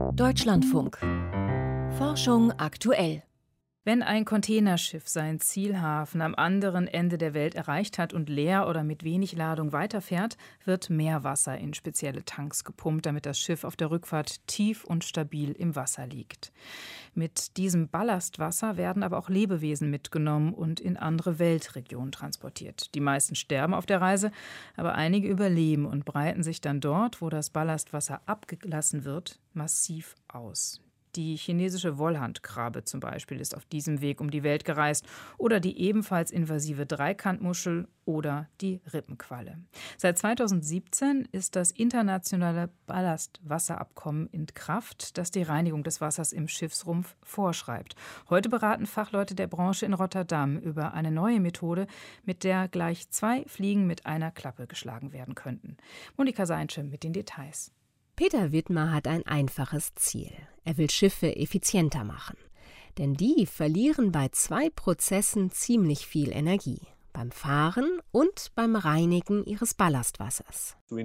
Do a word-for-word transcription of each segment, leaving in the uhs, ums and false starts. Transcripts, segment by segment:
Deutschlandfunk. Forschung aktuell. Wenn ein Containerschiff seinen Zielhafen am anderen Ende der Welt erreicht hat und leer oder mit wenig Ladung weiterfährt, wird Meerwasser in spezielle Tanks gepumpt, damit das Schiff auf der Rückfahrt tief und stabil im Wasser liegt. Mit diesem Ballastwasser werden aber auch Lebewesen mitgenommen und in andere Weltregionen transportiert. Die meisten sterben auf der Reise, aber einige überleben und breiten sich dann dort, wo das Ballastwasser abgelassen wird, massiv aus. Die chinesische Wollhandkrabbe zum Beispiel ist auf diesem Weg um die Welt gereist oder die ebenfalls invasive Dreikantmuschel oder die Rippenqualle. Seit zweitausendsiebzehn ist das internationale Ballastwasserabkommen in Kraft, das die Reinigung des Wassers im Schiffsrumpf vorschreibt. Heute beraten Fachleute der Branche in Rotterdam über eine neue Methode, mit der gleich zwei Fliegen mit einer Klappe geschlagen werden könnten. Monika Seinsche mit den Details. Peter Widmer hat ein einfaches Ziel. Er will Schiffe effizienter machen. Denn die verlieren bei zwei Prozessen ziemlich viel Energie. Beim Fahren und beim Reinigen ihres Ballastwassers. Wir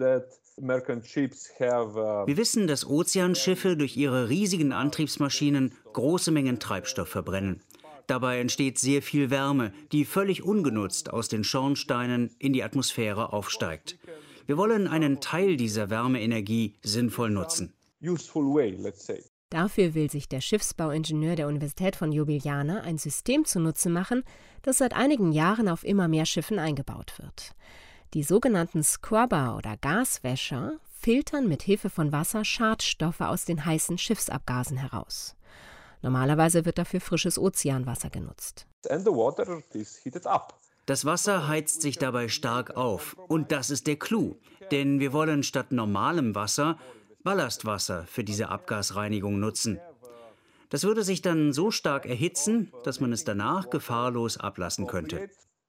wissen, dass Ozeanschiffe durch ihre riesigen Antriebsmaschinen große Mengen Treibstoff verbrennen. Dabei entsteht sehr viel Wärme, die völlig ungenutzt aus den Schornsteinen in die Atmosphäre aufsteigt. Wir wollen einen Teil dieser Wärmeenergie sinnvoll nutzen. Dafür will sich der Schiffsbauingenieur der Universität von Ljubljana ein System zunutze machen, das seit einigen Jahren auf immer mehr Schiffen eingebaut wird. Die sogenannten Scrubber oder Gaswäscher filtern mit Hilfe von Wasser Schadstoffe aus den heißen Schiffsabgasen heraus. Normalerweise wird dafür frisches Ozeanwasser genutzt. Das Wasser heizt sich dabei stark auf. Und das ist der Clou. Denn wir wollen statt normalem Wasser Ballastwasser für diese Abgasreinigung nutzen. Das würde sich dann so stark erhitzen, dass man es danach gefahrlos ablassen könnte.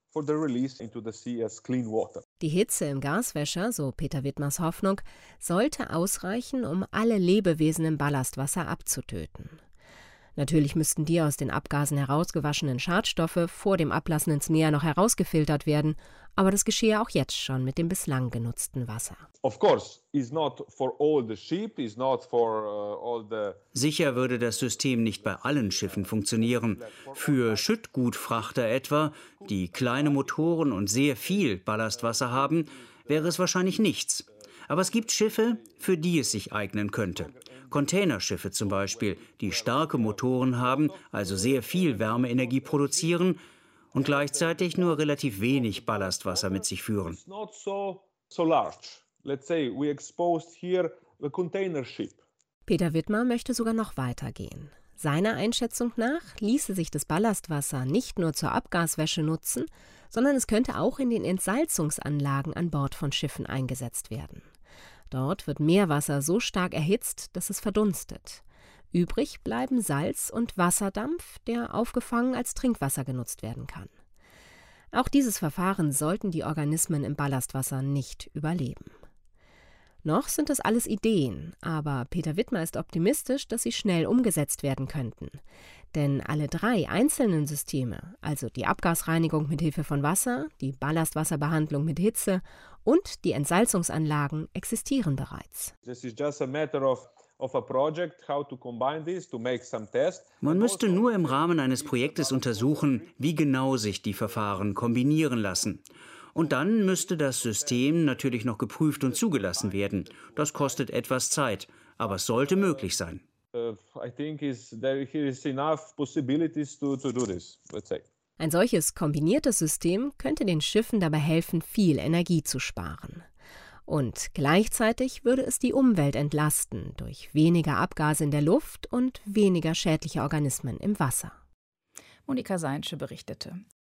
Die Hitze im Gaswäscher, so Peter Widmers Hoffnung, sollte ausreichen, um alle Lebewesen im Ballastwasser abzutöten. Natürlich müssten die aus den Abgasen herausgewaschenen Schadstoffe vor dem Ablassen ins Meer noch herausgefiltert werden, aber das geschehe auch jetzt schon mit dem bislang genutzten Wasser. Sicher würde das System nicht bei allen Schiffen funktionieren. Für Schüttgutfrachter etwa, die kleine Motoren und sehr viel Ballastwasser haben, wäre es wahrscheinlich nichts. Aber es gibt Schiffe, für die es sich eignen könnte. Containerschiffe zum Beispiel, die starke Motoren haben, also sehr viel Wärmeenergie produzieren und gleichzeitig nur relativ wenig Ballastwasser mit sich führen. Peter Widmer möchte sogar noch weitergehen. Seiner Einschätzung nach ließe sich das Ballastwasser nicht nur zur Abgaswäsche nutzen, sondern es könnte auch in den Entsalzungsanlagen an Bord von Schiffen eingesetzt werden. Dort wird Meerwasser so stark erhitzt, dass es verdunstet. Übrig bleiben Salz- und Wasserdampf, der aufgefangen als Trinkwasser genutzt werden kann. Auch dieses Verfahren sollten die Organismen im Ballastwasser nicht überleben. Noch sind das alles Ideen, aber Peter Widmer ist optimistisch, dass sie schnell umgesetzt werden könnten. Denn alle drei einzelnen Systeme, also die Abgasreinigung mit Hilfe von Wasser, die Ballastwasserbehandlung mit Hitze und die Entsalzungsanlagen, existieren bereits. Man müsste nur im Rahmen eines Projektes untersuchen, wie genau sich die Verfahren kombinieren lassen. Und dann müsste das System natürlich noch geprüft und zugelassen werden. Das kostet etwas Zeit, aber es sollte möglich sein. Ein solches kombiniertes System könnte den Schiffen dabei helfen, viel Energie zu sparen. Und gleichzeitig würde es die Umwelt entlasten durch weniger Abgase in der Luft und weniger schädliche Organismen im Wasser. Monika Seinsche berichtete.